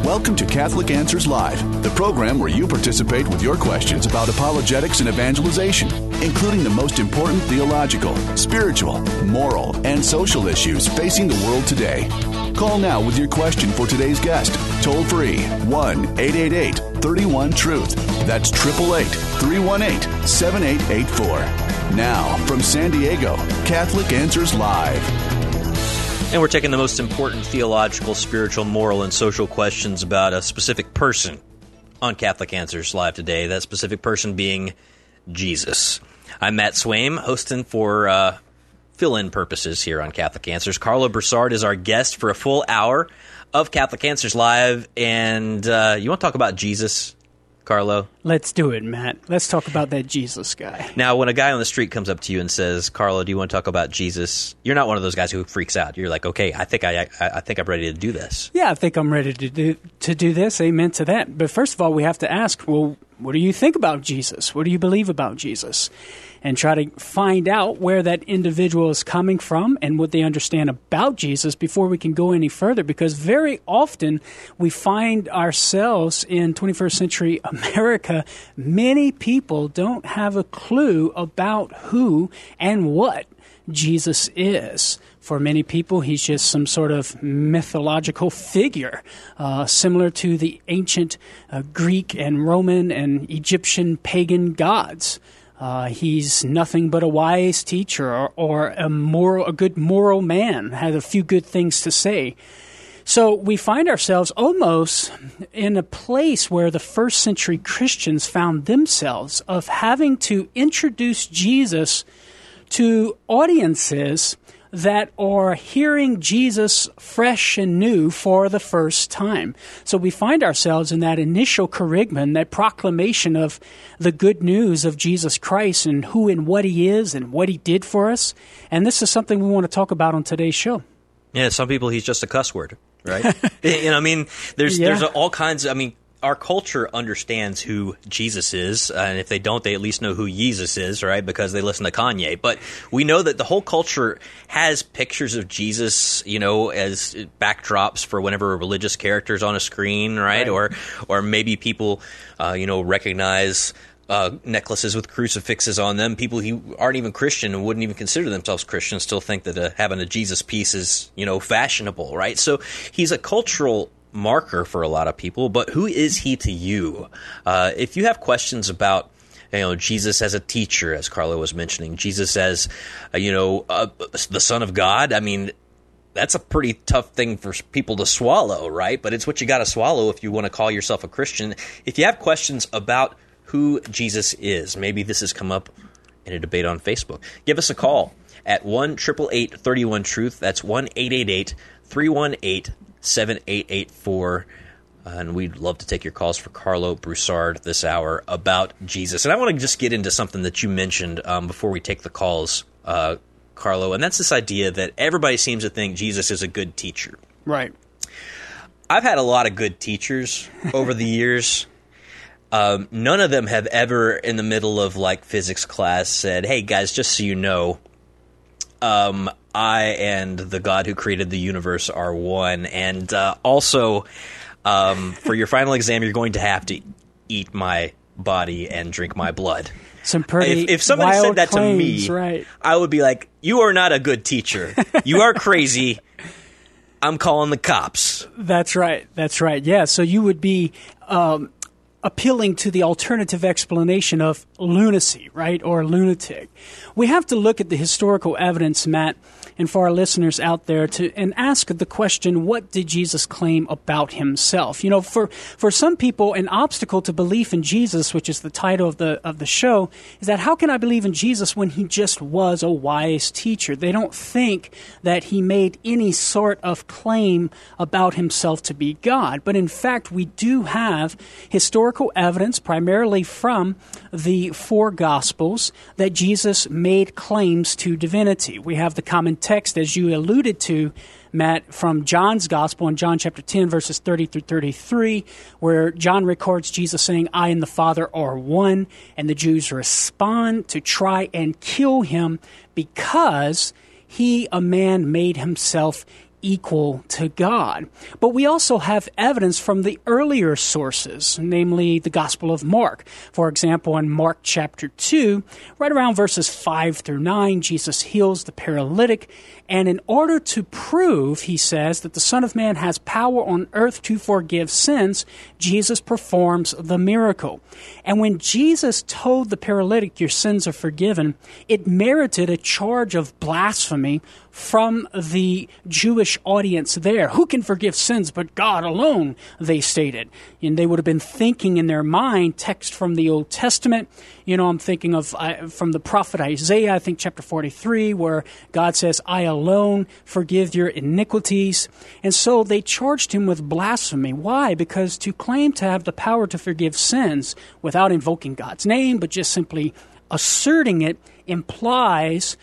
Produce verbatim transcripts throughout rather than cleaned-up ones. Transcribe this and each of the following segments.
Welcome to Catholic Answers Live, the program where you participate with your questions about apologetics and evangelization, including the most important theological, spiritual, moral, and social issues facing the world today. Call now with your question for today's guest. Toll free, one eight eight eight, three one, truth. That's eight eight eight, three one eight, seven eight eight four. Now, from San Diego, Catholic Answers Live. And we're taking the most important theological, spiritual, moral, and social questions about a specific person on Catholic Answers Live today, that specific person being Jesus. I'm Matt Swaim, hosting for uh, fill-in purposes here on Catholic Answers. Carlo Broussard is our guest for a full hour of Catholic Answers Live. And uh, you want to talk about Jesus, Carlo? Let's do it, Matt. Let's talk about that Jesus guy. Now, when a guy on the street comes up to you and says, Carlo, do you want to talk about Jesus? You're not one of those guys who freaks out. You're like, okay, I think, I, I, I think I'm ready to do this. Yeah, I think I'm ready to do, to do this. Amen to that. But first of all, we have to ask, well, what do you think about Jesus? What do you believe about Jesus? And try to find out where that individual is coming from and what they understand about Jesus before we can go any further. Because very often we find ourselves in twenty-first century America, many people don't have a clue about who and what Jesus is. For many people, he's just some sort of mythological figure, uh, similar to the ancient uh, Greek and Roman and Egyptian pagan gods. Uh, he's nothing but a wise teacher or, or a moral, a good moral man, had a few good things to say. So we find ourselves almost in a place where the first century Christians found themselves of having to introduce Jesus to audiences that are hearing Jesus fresh and new for the first time. So we find ourselves in that initial kerygma, that proclamation of the good news of Jesus Christ and who and what he is and what he did for us. And this is something we want to talk about on today's show. Yeah, some people, he's just a cuss word, right? you know, I mean, there's yeah. there's all kinds of, I mean, our culture understands who Jesus is, uh, and if they don't, they at least know who Jesus is, right? Because they listen to Kanye. But we know that the whole culture has pictures of Jesus, you know, as backdrops for whenever a religious character's on a screen, right? right. Or, or maybe people, uh, you know, recognize uh, necklaces with crucifixes on them. People who aren't even Christian and wouldn't even consider themselves Christian still think that uh, having a Jesus piece is, you know, fashionable, right? So he's a cultural marker for a lot of people, but who is he to you? Uh, if you have questions about, you know, Jesus as a teacher, as Carlo was mentioning, Jesus as, uh, you know, uh, the Son of God, I mean, that's a pretty tough thing for people to swallow, right? But it's what you got to swallow if you want to call yourself a Christian. If you have questions about who Jesus is, maybe this has come up in a debate on Facebook, give us a call at one eight eight eight, three one, truth. That's one eight eight eight, three one eight, seven eight eight four, uh, and we'd love to take your calls for Carlo Broussard this hour about Jesus. And I want to just get into something that you mentioned um, before we take the calls, uh, Carlo, and that's this idea that everybody seems to think Jesus is a good teacher. Right. I've had a lot of good teachers over the years. Um, none of them have ever, in the middle of like physics class, said, "Hey guys, just so you know, um, I and the God who created the universe are one. And uh, also, um, for your final exam, you're going to have to eat my body and drink my blood." Some pretty if, if somebody wild said that claims, to me, right. I would be like, "You are not a good teacher. You are crazy. I'm calling the cops." That's right. That's right. Yeah. So you would be um, appealing to the alternative explanation of lunacy, right, or lunatic. We have to look at the historical evidence, Matt, and for our listeners out there to and ask the question, what did Jesus claim about himself? You know, for for some people, an obstacle to belief in Jesus, which is the title of the of the show, is that how can I believe in Jesus when he just was a wise teacher? They don't think that he made any sort of claim about himself to be God. But in fact, we do have historical evidence, primarily from the four Gospels, that Jesus made claims to divinity. We have the common text, as you alluded to, Matt, from John's Gospel in John chapter ten, verses thirty through thirty-three, where John records Jesus saying, "I and the Father are one," and the Jews respond to try and kill him because he, a man, made himself equal to God. But we also have evidence from the earlier sources, namely the Gospel of Mark. For example, in Mark chapter two, right around verses five through nine, Jesus heals the paralytic. And in order to prove, he says, that the Son of Man has power on earth to forgive sins, Jesus performs the miracle. And when Jesus told the paralytic, your sins are forgiven, it merited a charge of blasphemy from the Jewish audience there. Who can forgive sins but God alone, they stated. And they would have been thinking in their mind text from the Old Testament. You know, I'm thinking of uh, from the prophet Isaiah, I think chapter forty-three, where God says, I alone forgive your iniquities. And so they charged him with blasphemy. Why? Because to claim to have the power to forgive sins without invoking God's name, but just simply asserting it, implies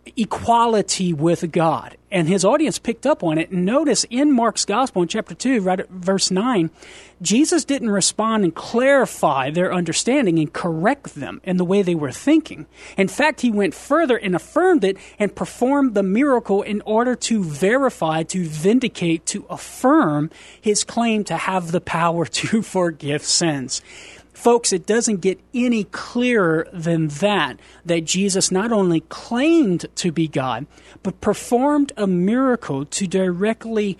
equality with God. And his audience picked up on it. And notice in Mark's Gospel in chapter two, right at verse nine, Jesus didn't respond and clarify their understanding and correct them in the way they were thinking. In fact, he went further and affirmed it and performed the miracle in order to verify, to vindicate, to affirm his claim to have the power to forgive sins. Folks, it doesn't get any clearer than that, that Jesus not only claimed to be God, but performed a miracle to directly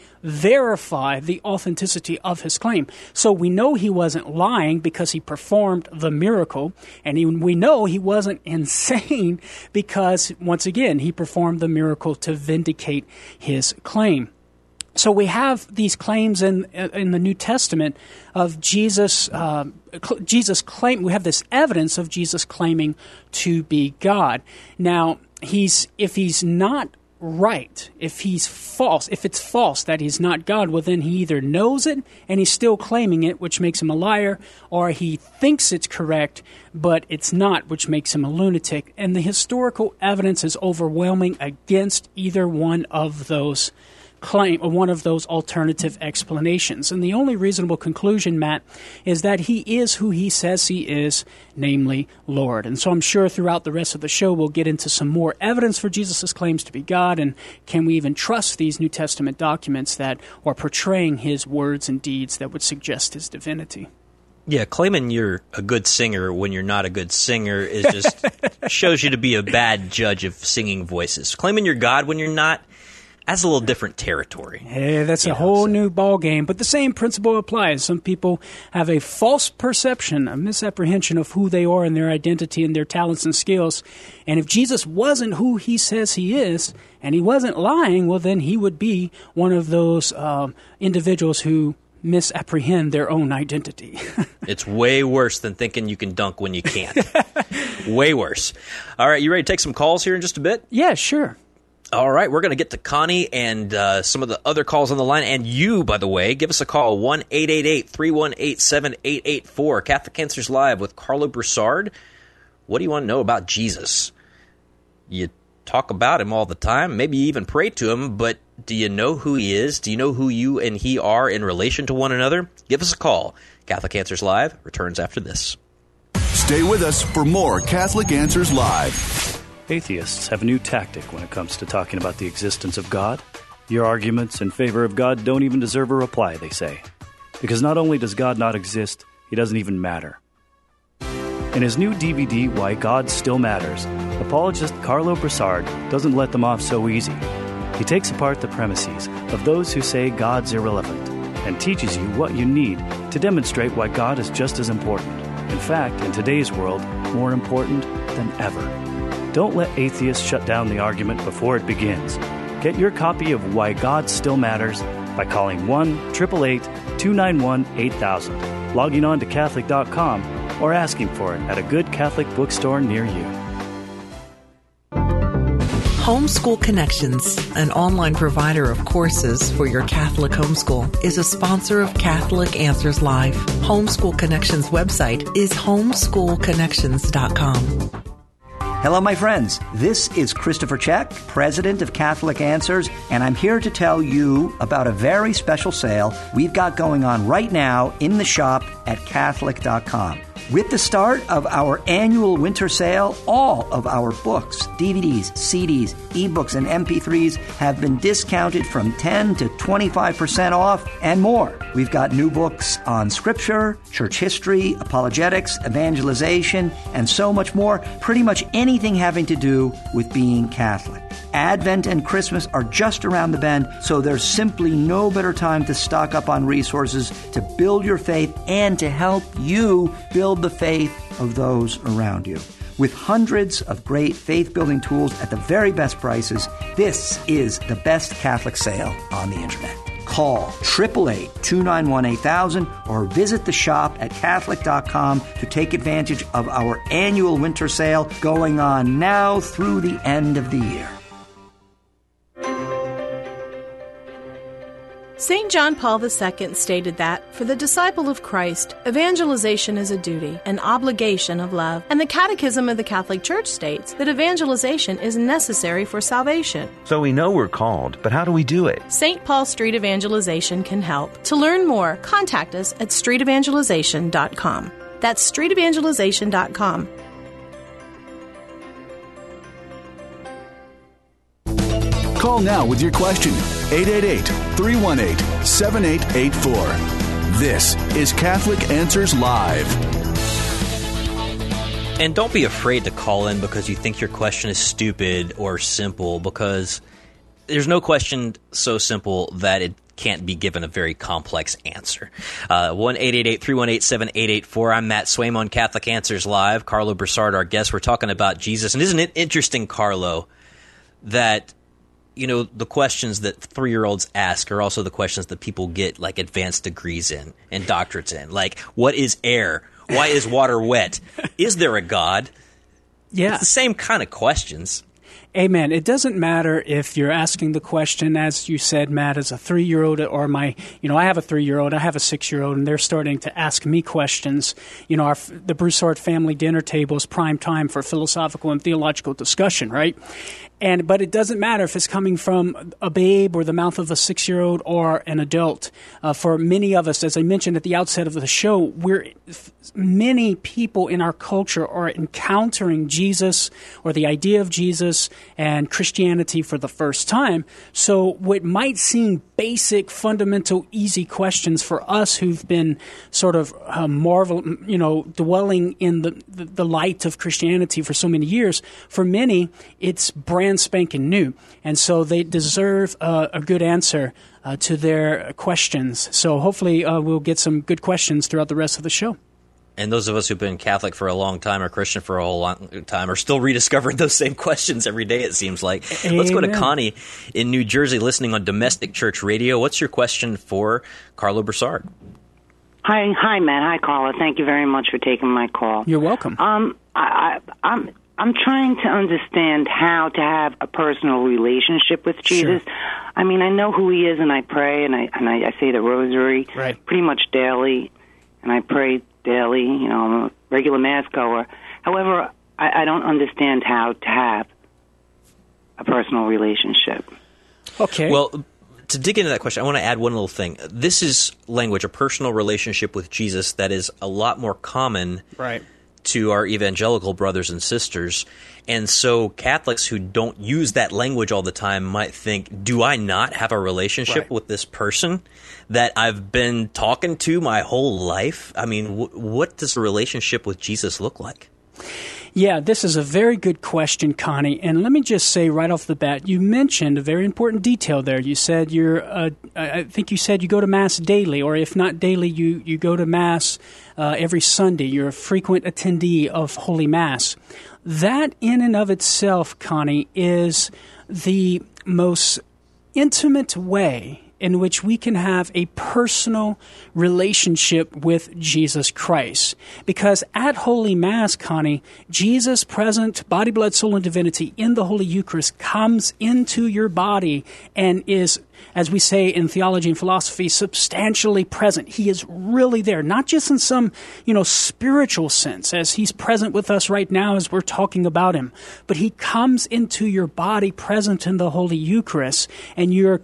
verify the authenticity of his claim. So we know he wasn't lying because he performed the miracle, and he, we know he wasn't insane because, once again, he performed the miracle to vindicate his claim. So we have these claims in in the New Testament of Jesus. Uh, cl- Jesus claim. We have this evidence of Jesus claiming to be God. Now, he's if he's not right, if he's false, if it's false that he's not God, well, then he either knows it and he's still claiming it, which makes him a liar, or he thinks it's correct, but it's not, which makes him a lunatic. And the historical evidence is overwhelming against either one of those claim, or one of those alternative explanations. And the only reasonable conclusion, Matt, is that he is who he says he is, namely Lord. And so I'm sure throughout the rest of the show we'll get into some more evidence for Jesus' claims to be God, and can we even trust these New Testament documents that are portraying his words and deeds that would suggest his divinity. Yeah, claiming you're a good singer when you're not a good singer is just shows you to be a bad judge of singing voices. Claiming you're God when you're not, that's a little different territory. Hey, that's you a know, whole so. new ball game. But the same principle applies. Some people have a false perception, a misapprehension of who they are and their identity and their talents and skills. And if Jesus wasn't who he says he is, and he wasn't lying, well, then he would be one of those um, individuals who misapprehend their own identity. It's way worse than thinking you can dunk when you can't. Way worse. All right, you ready to take some calls here in just a bit? Yeah, sure. All right, we're going to get to Connie and uh, some of the other calls on the line. And you, by the way, give us a call, one eight eight eight, three one eight, seven eight eight four. Catholic Answers Live with Carlo Broussard. What do you want to know about Jesus? You talk about him all the time. Maybe you even pray to him, but do you know who he is? Do you know who you and he are in relation to one another? Give us a call. Catholic Answers Live returns after this. Stay with us for more Catholic Answers Live. Atheists have a new tactic when it comes to talking about the existence of God. Your arguments in favor of God don't even deserve a reply, they say. Because not only does God not exist, he doesn't even matter. In his new D V D, Why God Still Matters, apologist Carlo Broussard doesn't let them off so easy. He takes apart the premises of those who say God's irrelevant and teaches you what you need to demonstrate why God is just as important. In fact, in today's world, more important than ever. Don't let atheists shut down the argument before it begins. Get your copy of Why God Still Matters by calling one eight eight eight, two nine one, eight thousand, logging on to Catholic dot com, or asking for it at a good Catholic bookstore near you. Homeschool Connections, an online provider of courses for your Catholic homeschool, is a sponsor of Catholic Answers Live. Homeschool Connections website is homeschool connections dot com. Hello, my friends. This is Christopher Check, president of Catholic Answers, and I'm here to tell you about a very special sale we've got going on right now in the shop at Catholic dot com. With the start of our annual winter sale, all of our books, D V Ds, C Ds, ebooks, and M P threes have been discounted from ten to twenty-five percent off and more. We've got new books on Scripture, church history, apologetics, evangelization, and so much more. Pretty much anything having to do with being Catholic. Advent and Christmas are just around the bend, so there's simply no better time to stock up on resources to build your faith and to help you build the faith of those around you. With hundreds of great faith-building tools at the very best prices, this is the best Catholic sale on the internet. Call eight eight eight, two nine one, eight thousand or visit the shop at Catholic dot com to take advantage of our annual winter sale going on now through the end of the year. Saint John Paul the Second stated that, for the disciple of Christ, evangelization is a duty, an obligation of love, and the Catechism of the Catholic Church states that evangelization is necessary for salvation. So we know we're called, but how do we do it? Saint Paul Street Evangelization can help. To learn more, contact us at street evangelization dot com. That's street evangelization dot com. Call now with your question. eight eight eight, three one eight, seven eight eight four. This is Catholic Answers Live. And don't be afraid to call in because you think your question is stupid or simple, because there's no question so simple that it can't be given a very complex answer. Uh, one eight eight eight, three one eight, seven eight eight four. I'm Matt Swaim on Catholic Answers Live. Carlo Broussard, our guest. We're talking about Jesus. And isn't it interesting, Carlo, that you know, the questions that three-year-olds ask are also the questions that people get, like, advanced degrees in and doctorates in. Like, what is air? Why is water wet? Is there a God? Yeah. It's the same kind of questions. Amen. It doesn't matter if you're asking the question, as you said, Matt, as a three-year-old, or my, you know, I have a three-year-old, I have a six-year-old, and they're starting to ask me questions. You know, our, the Broussard family dinner table is prime time for philosophical and theological discussion, right? And but it doesn't matter if it's coming from a babe or the mouth of a six-year-old or an adult. Uh, for many of us, as I mentioned at the outset of the show, we're many people in our culture are encountering Jesus or the idea of Jesus and Christianity for the first time. So what might seem basic, fundamental, easy questions for us who've been sort of uh, marvel, you know, dwelling in the, the, the light of Christianity for so many years, for many, it's brand spanking new. And so they deserve uh, a good answer uh, to their questions. So hopefully uh, we'll get some good questions throughout the rest of the show. And those of us who've been Catholic for a long time or Christian for a whole long time are still rediscovering those same questions every day, it seems like. Amen. Let's go to Connie in New Jersey listening on Domestic Church Radio. What's your question for Carlo Broussard? Hi, hi, Matt. Hi, Carla. Thank you very much for taking my call. You're welcome. Um, I, I, I'm I'm trying to understand how to have a personal relationship with Jesus. Sure. I mean, I know who he is, and I pray, and I and I, I say the rosary right. pretty much daily, and I pray daily. You know, I'm a regular mass goer. However, I, I don't understand how to have a personal relationship. Okay. Well, to dig into that question, I want to add one little thing. This is language, a personal relationship with Jesus, that is a lot more common right. to our evangelical brothers and sisters. And so Catholics who don't use that language all the time might think, do I not have a relationship right. with this person that I've been talking to my whole life? I mean, w- what does a relationship with Jesus look like? Yeah, this is a very good question, Connie. And let me just say right off the bat, you mentioned a very important detail there. You said you're, uh, I think you said you go to Mass daily, or if not daily, you, you go to Mass uh, every Sunday. You're a frequent attendee of Holy Mass. That in and of itself, Connie, is the most intimate way in which we can have a personal relationship with Jesus Christ. Because at Holy Mass, Connie, Jesus present, body, blood, soul, and divinity in the Holy Eucharist comes into your body and is, as we say in theology and philosophy, substantially present. He is really there, not just in some, you know, spiritual sense, as he's present with us right now as we're talking about him, but he comes into your body present in the Holy Eucharist, and you're com-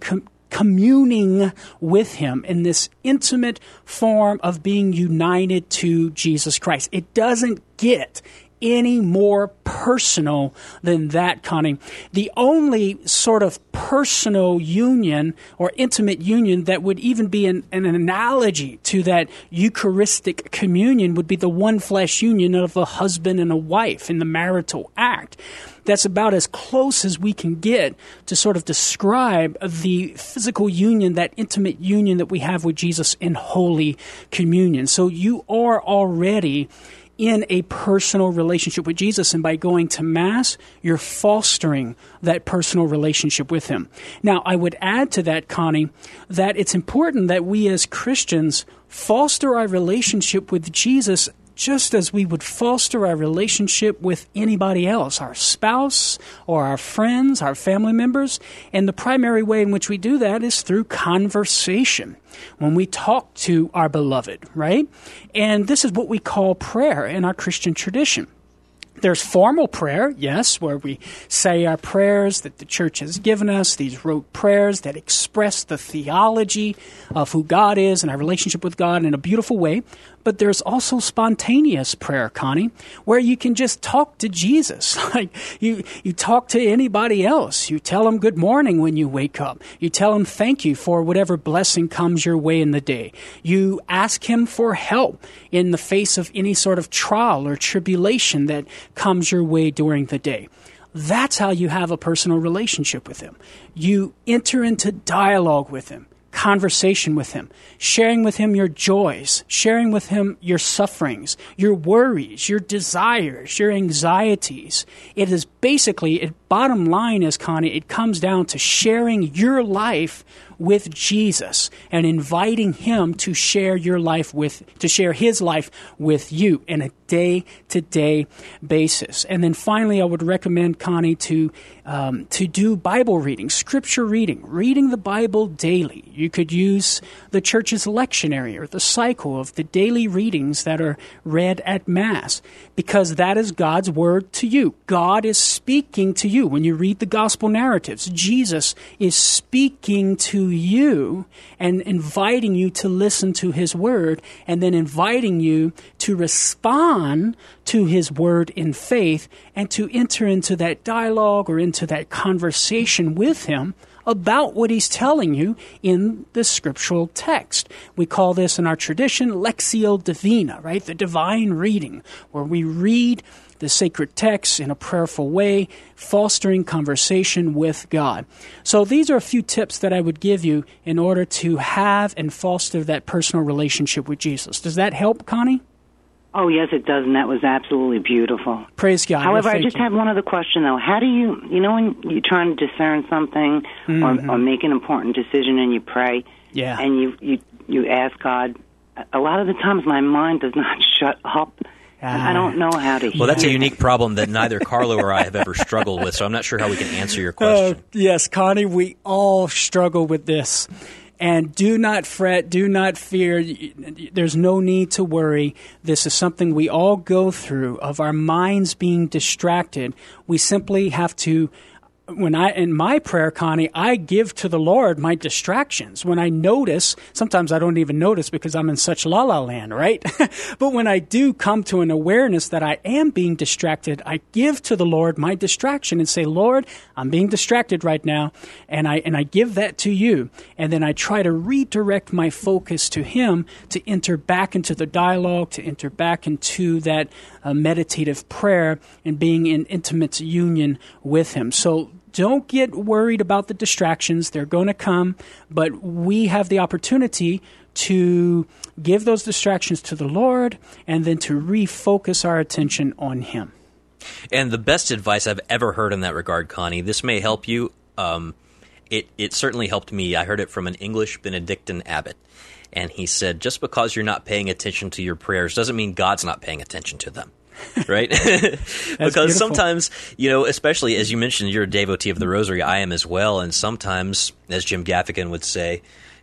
communing with him in this intimate form of being united to Jesus Christ. It doesn't get any more personal than that, Connie. The only sort of personal union or intimate union that would even be an, an analogy to that Eucharistic communion would be the one flesh union of a husband and a wife in the marital act. That's about as close as we can get to sort of describe the physical union, that intimate union that we have with Jesus in Holy Communion. So you are already in a personal relationship with Jesus, and by going to Mass, you're fostering that personal relationship with him. Now, I would add to that, Connie, that it's important that we as Christians foster our relationship with Jesus just as we would foster our relationship with anybody else, our spouse or our friends, our family members. And the primary way in which we do that is through conversation, when we talk to our beloved, right? And this is what we call prayer in our Christian tradition. There's formal prayer, yes, where we say our prayers that the church has given us, these rote prayers that express the theology of who God is and our relationship with God in a beautiful way. But there's also spontaneous prayer, Connie, where you can just talk to Jesus. Like you, you talk to anybody else. You tell him good morning when you wake up. You tell him thank you for whatever blessing comes your way in the day. You ask him for help in the face of any sort of trial or tribulation that comes your way during the day. That's how you have a personal relationship with him. You enter into dialogue with him, conversation with him, sharing with him your joys, sharing with him your sufferings, your worries, your desires, your anxieties. It is basically, it, bottom line is, Connie, it comes down to sharing your life with Jesus and inviting him to share your life with, to share his life with you in a day-to-day basis. And then finally, I would recommend, Connie, to um, to do Bible reading, scripture reading, reading the Bible daily. You could use the church's lectionary or the cycle of the daily readings that are read at Mass, because that is God's word to you. God is speaking to you. When you read the gospel narratives, Jesus is speaking to you and inviting you to listen to his word, and then inviting you to respond to his word in faith and to enter into that dialogue or into that conversation with him about what he's telling you in the scriptural text. We call this in our tradition Lectio Divina, right? The divine reading, where we read the sacred text in a prayerful way, fostering conversation with God. So these are a few tips that I would give you in order to have and foster that personal relationship with Jesus. Does that help, Connie? Oh, yes, it does, and that was absolutely beautiful. Praise God. However, well, I just you. have one other question, though. How do you, you know, when you're trying to discern something mm-hmm. or, or make an important decision and you pray, yeah. and you, you, you ask God, a lot of the times my mind does not shut up. I don't know how to hear. Well, that's a unique problem that neither Carlo or I have ever struggled with, so I'm not sure how we can answer your question. Uh, yes, Connie, we all struggle with this. And do not fret, do not fear. There's no need to worry. This is something we all go through, of our minds being distracted. We simply have to, when I, in my prayer, Connie, I give to the Lord my distractions. When I notice, sometimes I don't even notice because I'm in such la-la land, right? But when I do come to an awareness that I am being distracted, I give to the Lord my distraction and say, Lord, I'm being distracted right now, and I and I give that to you. And then I try to redirect my focus to him to enter back into the dialogue, to enter back into that uh, meditative prayer and being in intimate union with him. So don't get worried about the distractions. They're going to come, but we have the opportunity to give those distractions to the Lord and then to refocus our attention on him. And the best advice I've ever heard in that regard, Connie, this may help you. Um, it, it certainly helped me. I heard it from an English Benedictine abbot. And he said, just because you're not paying attention to your prayers doesn't mean God's not paying attention to them. Right? Because beautiful. Sometimes, you know, especially as you mentioned, you're a devotee of the Rosary. I am as well. And sometimes, as Jim Gaffigan would say,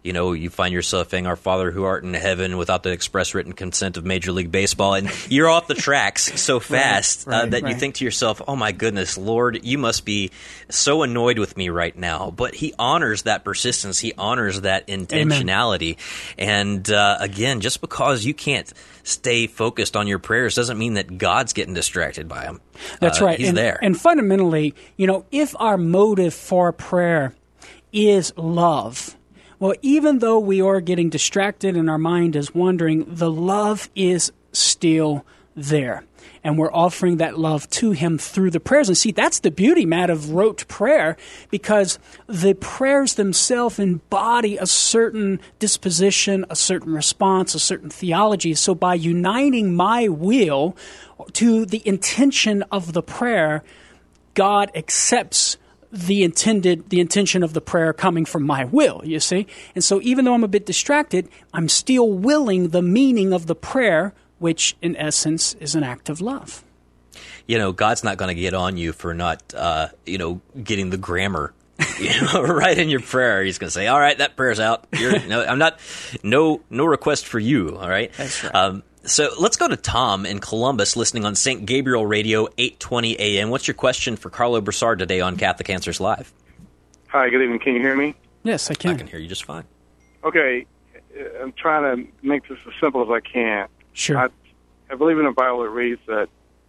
you know, you find yourself saying, "Our Father who art in heaven," without the express written consent of Major League Baseball, and you're off the tracks so fast right, right, uh, that right. you think to yourself, "Oh my goodness, Lord, you must be so annoyed with me right now." But He honors that persistence. He honors that intentionality. Amen. And uh, again, just because you can't stay focused on your prayers doesn't mean that God's getting distracted by them. That's uh, right. He's and, there. And fundamentally, you know, if our motive for prayer is love, well, even though we are getting distracted and our mind is wandering, the love is still there. And we're offering that love to Him through the prayers. And see, that's the beauty, Matt, of rote prayer, because the prayers themselves embody a certain disposition, a certain response, a certain theology. So by uniting my will to the intention of the prayer, God accepts the intended, the intention of the prayer coming from my will, you see? And so even though I'm a bit distracted, I'm still willing the meaning of the prayer, which in essence is an act of love. You know, God's not going to get on you for not, uh, you know, getting the grammar, you know, right in your prayer. He's going to say, "All right, that prayer's out. You're, no, I'm not, no, no request for you." All right. That's right. Um, so let's go to Tom in Columbus, listening on Saint Gabriel Radio, eight twenty A M. What's your question for Carlo Broussard today on Catholic Answers Live? Hi, good evening. Can you hear me? Yes, I can. I can hear you just fine. Okay, I'm trying to make this as simple as I can. Sure. I, I believe in the Bible it reads that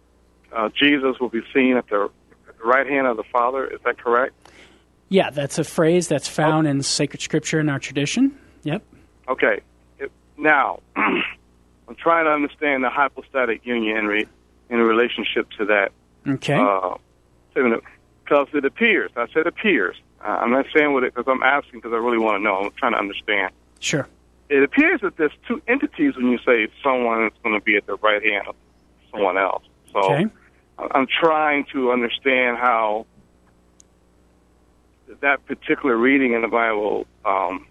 uh, Jesus will be seen at the, at the right hand of the Father. Is that correct? Yeah, that's a phrase that's found oh. in sacred scripture in our tradition. Yep. Okay. It, now, I'm trying to understand the hypostatic union in, re, in relationship to that. Okay. Uh, because it appears, I said appears. Uh, I'm not saying what it, because I'm asking because I really want to know. I'm trying to understand. Sure. It appears that there's two entities when you say someone is going to be at the right hand of someone else. So okay. I'm trying to understand how that particular reading in the Bible, um,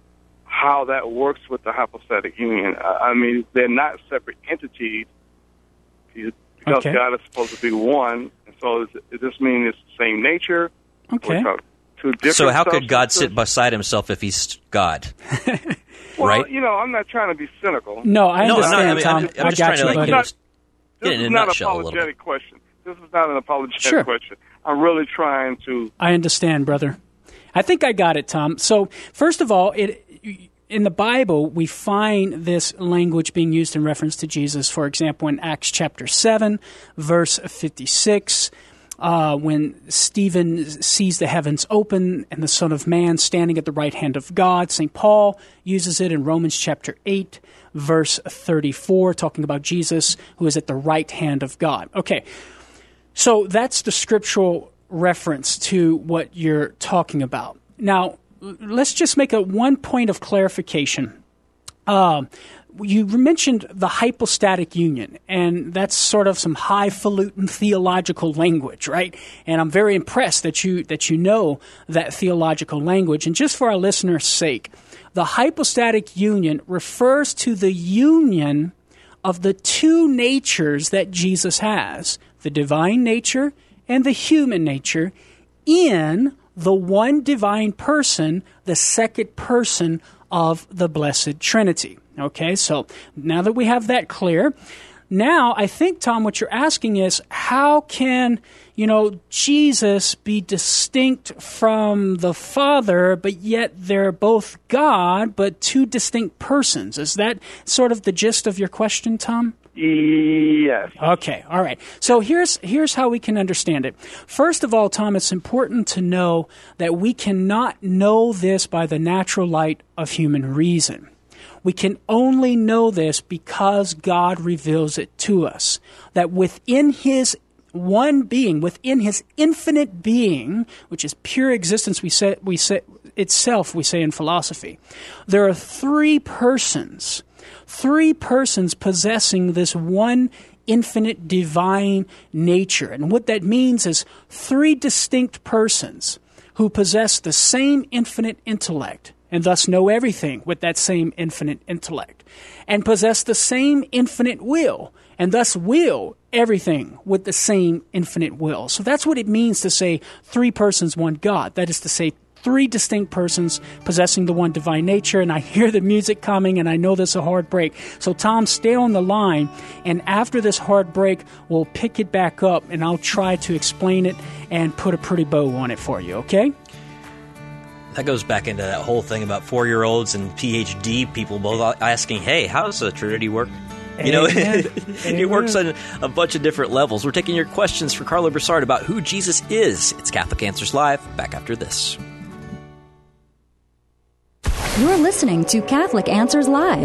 how that works with the hypostatic union. Uh, I mean, they're not separate entities because okay. God is supposed to be one. And so does, does this mean it's the same nature? Okay. Two different so how could God substances? sit beside Himself if He's God? Well, right? you know, I'm not trying to be cynical. No, I no, understand, I mean, Tom. I'm, I'm I just got trying you, to like, buddy. you know, This get in is a not an nutshell a little apologetic bit. question. This is not an apologetic Sure. question. I'm really trying to... I understand, brother. I think I got it, Tom. So, first of all, it in the Bible, we find this language being used in reference to Jesus. For example, in Acts chapter seven, verse fifty-six, uh, when Stephen sees the heavens open and the Son of Man standing at the right hand of God. Saint Paul uses it in Romans chapter eight, verse thirty-four, talking about Jesus who is at the right hand of God. Okay, so that's the scriptural reference to what you're talking about. Now, let's just make a one point of clarification. Uh, you mentioned the hypostatic union, and that's sort of some highfalutin theological language, right? And I'm very impressed that you that you know that theological language. And just for our listeners' sake, the hypostatic union refers to the union of the two natures that Jesus has, the divine nature and the human nature, in the one divine person, the second person of the Blessed Trinity. Okay, so now that we have that clear, now I think, Tom, what you're asking is, how can, you know, Jesus be distinct from the Father, but yet they're both God, but two distinct persons? Is that sort of the gist of your question, Tom? Yes. Okay, all right. So here's here's how we can understand it. First of all, Tom, it's important to know that we cannot know this by the natural light of human reason. We can only know this because God reveals it to us, that within His one being, within His infinite being, which is pure existence, we say, we say itself, we say in philosophy, there are three persons, three persons possessing this one infinite divine nature. And what that means is three distinct persons who possess the same infinite intellect, and thus know everything with that same infinite intellect, and possess the same infinite will, and thus will everything with the same infinite will. So that's what it means to say three persons, one God. That is to say, three distinct persons possessing the one divine nature, and I hear the music coming, and I know this is a hard break. So, Tom, stay on the line, and after this hard break, we'll pick it back up, and I'll try to explain it and put a pretty bow on it for you, okay? That goes back into that whole thing about four-year-olds and P H D people both asking, hey, how does the Trinity work? You know, it works on a bunch of different levels. We're taking your questions for Carlo Broussard about who Jesus is. It's Catholic Answers Live. Back after this. You're listening to Catholic Answers Live.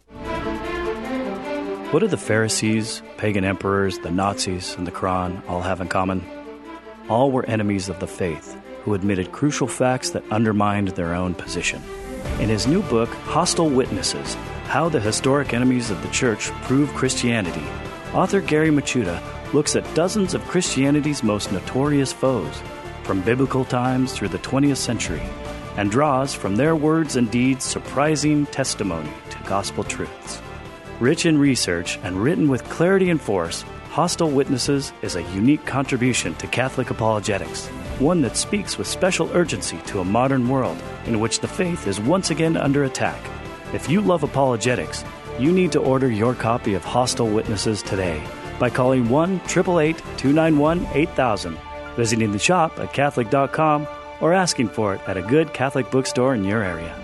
What do the Pharisees, pagan emperors, the Nazis, and the Quran all have in common? All were enemies of the faith who admitted crucial facts that undermined their own position. In his new book, Hostile Witnesses, How the Historic Enemies of the Church Prove Christianity, author Gary Machuda looks at dozens of Christianity's most notorious foes, from biblical times through the twentieth century, and draws from their words and deeds surprising testimony to gospel truths. Rich in research and written with clarity and force, Hostile Witnesses is a unique contribution to Catholic apologetics, one that speaks with special urgency to a modern world in which the faith is once again under attack. If you love apologetics, you need to order your copy of Hostile Witnesses today by calling one eight eight eight, two nine one, eight thousand, visiting the shop at Catholic dot com, or asking for it at a good Catholic bookstore in your area.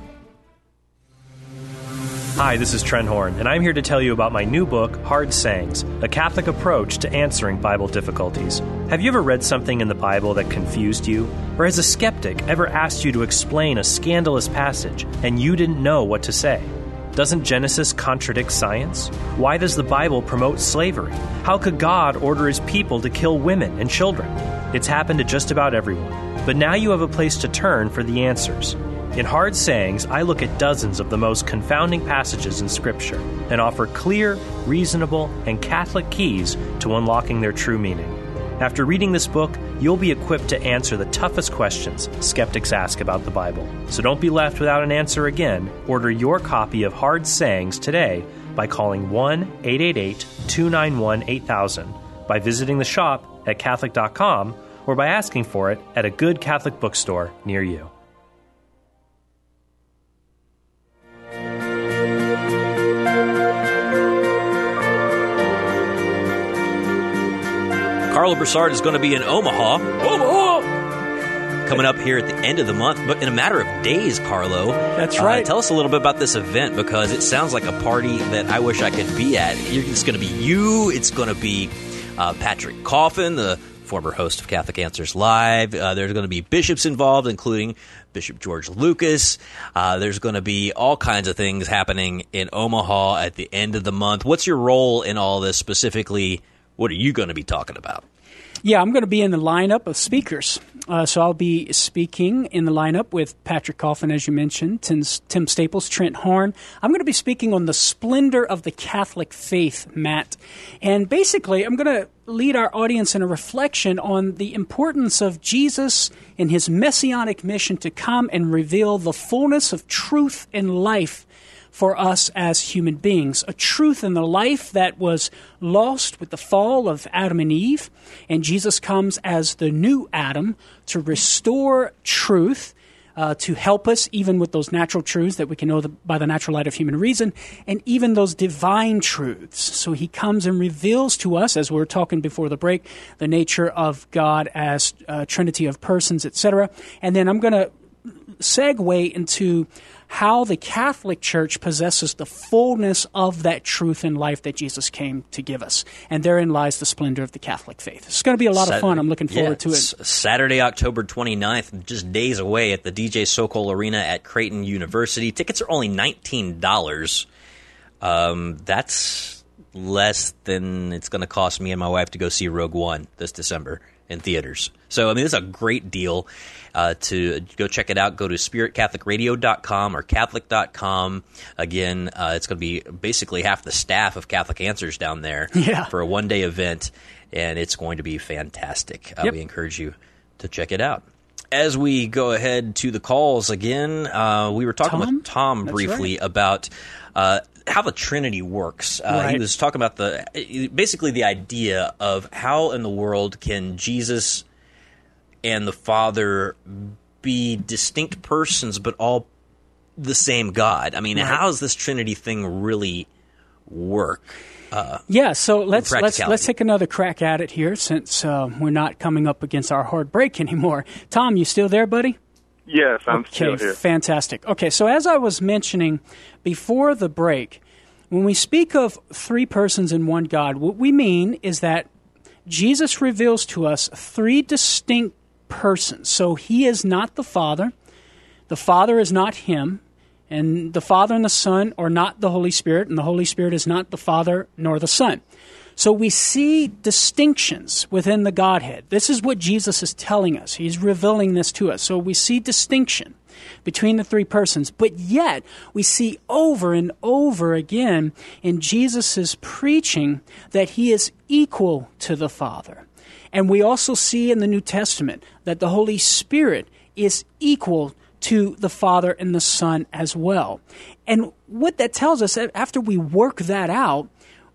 Hi, this is Trent Horn, and I'm here to tell you about my new book, Hard Sayings, A Catholic Approach to Answering Bible Difficulties. Have you ever read something in the Bible that confused you? Or has a skeptic ever asked you to explain a scandalous passage and you didn't know what to say? Doesn't Genesis contradict science? Why does the Bible promote slavery? How could God order his people to kill women and children? It's happened to just about everyone. But now you have a place to turn for the answers. In Hard Sayings, I look at dozens of the most confounding passages in Scripture and offer clear, reasonable, and Catholic keys to unlocking their true meaning. After reading this book, you'll be equipped to answer the toughest questions skeptics ask about the Bible. So don't be left without an answer again. Order your copy of Hard Sayings today by calling one eight eight eight, two nine one, eight thousand, by visiting the shop at Catholic dot com, or by asking for it at a good Catholic bookstore near you. Carlo Broussard is going to be in Omaha. Omaha! Coming up here at the end of the month, but in a matter of days, Carlo. That's right. Uh, tell us a little bit about this event, because it sounds like a party that I wish I could be at. It's going to be you. It's going to be uh, Patrick Coffin, the former host of Catholic Answers Live. Uh, there's going to be bishops involved, including Bishop George Lucas. Uh, there's going to be all kinds of things happening in Omaha at the end of the month. What's your role in all this specifically? What are you going to be talking about? Yeah, I'm going to be in the lineup of speakers. Uh, so I'll be speaking in the lineup with Patrick Coffin, as you mentioned, Tim, Tim Staples, Trent Horn. I'm going to be speaking on the splendor of the Catholic faith, Matt. And basically, I'm going to lead our audience in a reflection on the importance of Jesus and his messianic mission to come and reveal the fullness of truth and life for us as human beings, a truth in the life that was lost with the fall of Adam and Eve, and Jesus comes as the new Adam to restore truth, uh, to help us even with those natural truths that we can know the, by the natural light of human reason, and even those divine truths. So he comes and reveals to us, as we were talking before the break, the nature of God as a Trinity of persons, et cetera. And then I'm going to segue into how the Catholic Church possesses the fullness of that truth and life that Jesus came to give us. And therein lies the splendor of the Catholic faith. It's going to be a lot Saturday, of fun. I'm looking forward yeah, to it. Saturday, October twenty-ninth, just days away at the D J Sokol Arena at Creighton University. Tickets are only nineteen dollars. Um, that's less than it's going to cost me and my wife to go see Rogue One this December in theaters. So, I mean, this is a great deal. Uh, to go check it out, go to spirit catholic radio dot com or Catholic dot com. Again, uh, it's going to be basically half the staff of Catholic Answers down there yeah. for a one-day event, and it's going to be fantastic. Uh, yep. We encourage you to check it out. As we go ahead to the calls again, uh, we were talking Tom? with Tom That's briefly right. about uh, how the Trinity works. Uh, right. He was talking about the basically the idea of how in the world can Jesus and the Father be distinct persons, but all the same God. I mean, right. How does this Trinity thing really work? Uh, yeah, so let's let's let's take another crack at it here, since uh, we're not coming up against our hard break anymore. Tom, you still there, buddy? Yes, I'm okay, still here. Fantastic. Okay, so as I was mentioning before the break, when we speak of three persons in one God, what we mean is that Jesus reveals to us three distinct persons. So he is not the Father, the Father is not him, and the Father and the Son are not the Holy Spirit, and the Holy Spirit is not the Father nor the Son. So we see distinctions within the Godhead. This is what Jesus is telling us. He's revealing this to us. So we see distinction between the three persons, but yet we see over and over again in Jesus' preaching that he is equal to the Father. And we also see in the New Testament that the Holy Spirit is equal to the Father and the Son as well. And what that tells us, after we work that out,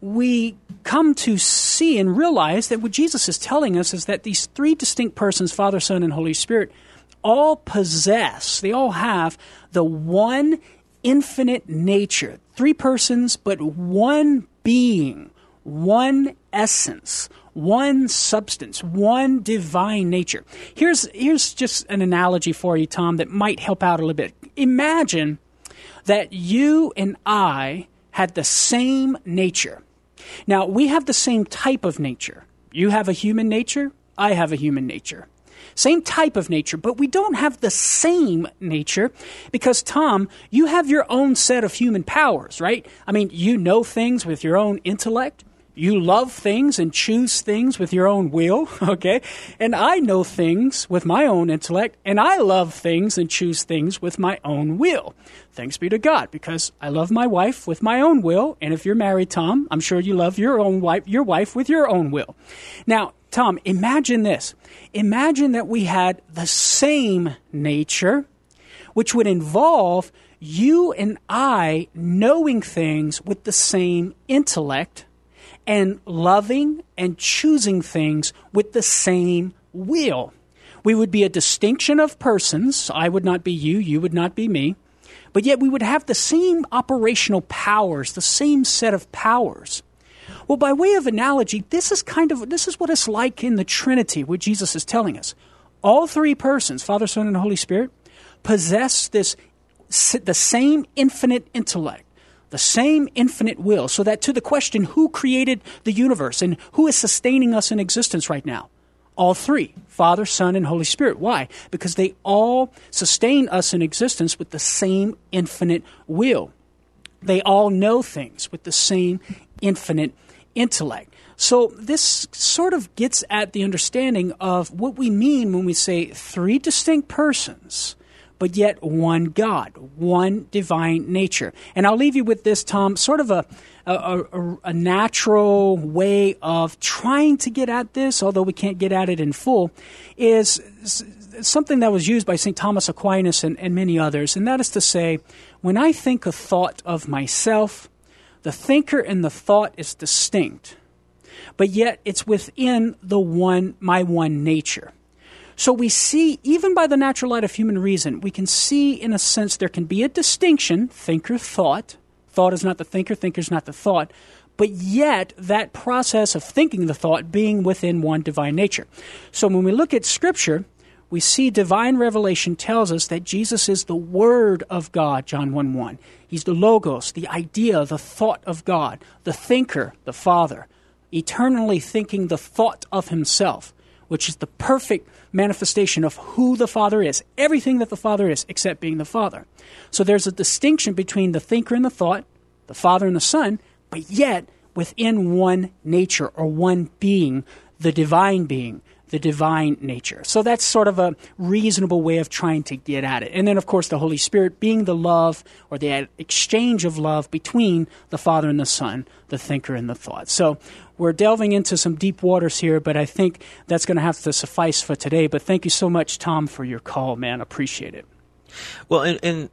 we come to see and realize that what Jesus is telling us is that these three distinct persons, Father, Son, and Holy Spirit, all possess, they all have the one infinite nature. Three persons, but one being, one essence, one substance, one divine nature. Here's, here's just an analogy for you, Tom, that might help out a little bit. Imagine that you and I had the same nature. Now, we have the same type of nature. You have a human nature, I have a human nature. Same type of nature, but we don't have the same nature because, Tom, you have your own set of human powers, right? I mean, you know things with your own intellect. You love things and choose things with your own will, okay? And I know things with my own intellect, and I love things and choose things with my own will. Thanks be to God, because I love my wife with my own will, and if you're married, Tom, I'm sure you love your own wife, your wife with your own will. Now, Tom, imagine this. Imagine that we had the same nature, which would involve you and I knowing things with the same intellect, and loving and choosing things with the same will. We would be a distinction of persons. I would not be you, you would not be me. But yet we would have the same operational powers, the same set of powers. Well, by way of analogy, this is kind of, this is what it's like in the Trinity, what Jesus is telling us. All three persons, Father, Son, and Holy Spirit, possess this, the same infinite intellect, the same infinite will, so that to the question, who created the universe and who is sustaining us in existence right now? All three, Father, Son, and Holy Spirit. Why? Because they all sustain us in existence with the same infinite will. They all know things with the same infinite intellect. So this sort of gets at the understanding of what we mean when we say three distinct persons, but yet one God, one divine nature. And I'll leave you with this, Tom, sort of a, a, a, a natural way of trying to get at this, although we can't get at it in full, is something that was used by Saint Thomas Aquinas and, and many others, and that is to say, when I think a thought of myself, the thinker and the thought is distinct, but yet it's within the one, my one nature. So we see, even by the natural light of human reason, we can see, in a sense, there can be a distinction, thinker-thought. Thought is not the thinker, thinker is not the thought. But yet, that process of thinking the thought being within one divine nature. So when we look at Scripture, we see divine revelation tells us that Jesus is the Word of God, John one one. He's the Logos, the idea, the thought of God, the thinker, the Father, eternally thinking the thought of himself, which is the perfect manifestation of who the Father is, everything that the Father is except being the Father. So there's a distinction between the thinker and the thought, the Father and the Son, but yet within one nature or one being, the divine being, the divine nature. So that's sort of a reasonable way of trying to get at it. And then, of course, the Holy Spirit being the love or the exchange of love between the Father and the Son, the thinker and the thought. So we're delving into some deep waters here, but I think that's going to have to suffice for today. But thank you so much, Tom, for your call, man. Appreciate it. Well, and, and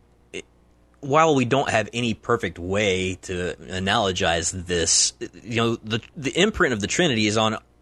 while we don't have any perfect way to analogize this, you know, the the imprint of the Trinity is on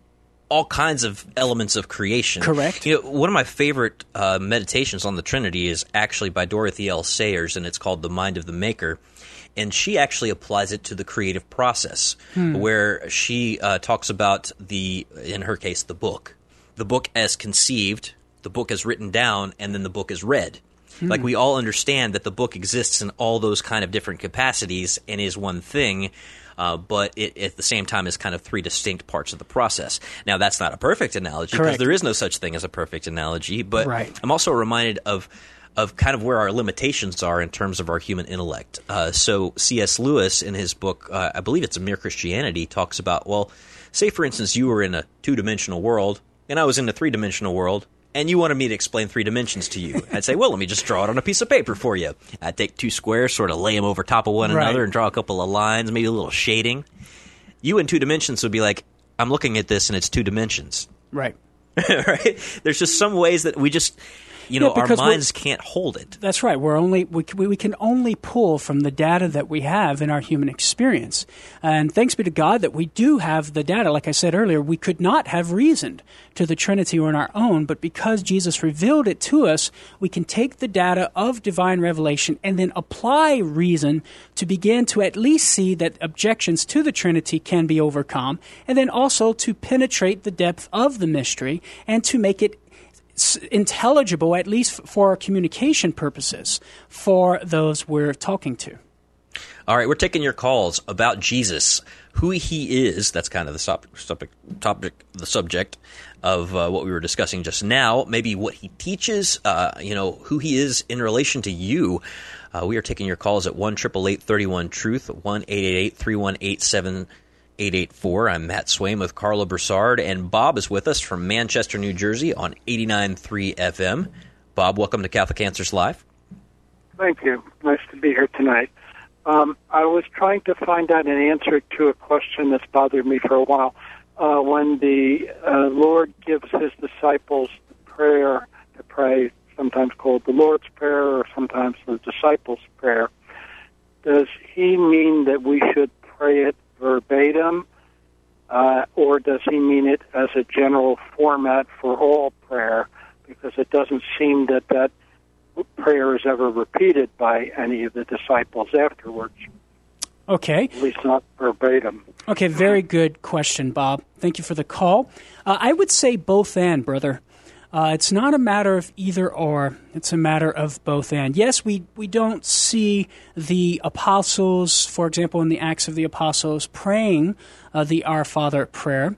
all kinds of elements of creation. Correct. You know, one of my favorite uh, meditations on the Trinity is actually by Dorothy L. Sayers, and it's called The Mind of the Maker. And she actually applies it to the creative process, hmm. where she uh, talks about the, in her case, the book. The book as conceived, the book as written down, and then the book as read. Hmm. Like, we all understand that the book exists in all those kind of different capacities and is one thing, uh, but it, at the same time is kind of three distinct parts of the process. Now, that's not a perfect analogy, because there is no such thing as a perfect analogy, but right. I'm also reminded of of kind of where our limitations are in terms of our human intellect. Uh, so C S. Lewis, in his book, uh, I believe it's A Mere Christianity, talks about, well, say, for instance, you were in a two-dimensional world, and I was in a three-dimensional world, and you wanted me to explain three dimensions to you. I'd say, well, let me just draw it on a piece of paper for you. I'd take two squares, sort of lay them over top of one right. another, and draw a couple of lines, maybe a little shading. You in two dimensions would be like, I'm looking at this, and it's two dimensions. Right. Right? There's just some ways that we just... You know, yeah, our minds can't hold it. That's right. We're only we, we can only pull from the data that we have in our human experience. And thanks be to God that we do have the data. Like I said earlier, we could not have reasoned to the Trinity on our own, but because Jesus revealed it to us, we can take the data of divine revelation and then apply reason to begin to at least see that objections to the Trinity can be overcome, and then also to penetrate the depth of the mystery and to make it intelligible, at least for communication purposes, for those we're talking to. All right, we're taking your calls about Jesus, who he is. That's kind of the topic, topic the subject of uh, what we were discussing just now. Maybe what he teaches, uh, you know, who he is in relation to you. Uh, we are taking your calls at one eight eight eight, three one, truth, one eight eight eight, three one eight, seven eight eight four. I'm Matt Swaim with Carla Broussard, and Bob is with us from Manchester, New Jersey on eighty-nine point three F M. Bob, welcome to Catholic Answers Live. Thank you. Nice to be here tonight. Um, I was trying to find out an answer to a question that's bothered me for a while. Uh, when the uh, Lord gives his disciples the prayer to pray, sometimes called the Lord's Prayer or sometimes the disciples' prayer, does he mean that we should pray it verbatim, uh, or does he mean it as a general format for all prayer? Because it doesn't seem that that prayer is ever repeated by any of the disciples afterwards. Okay. At least not verbatim. Okay, very good question, Bob. Thank you for the call. Uh, I would say both and, brother. Uh, it's not a matter of either or. It's a matter of both and. Yes, we, we don't see the apostles, for example, in the Acts of the Apostles, praying uh, the Our Father prayer.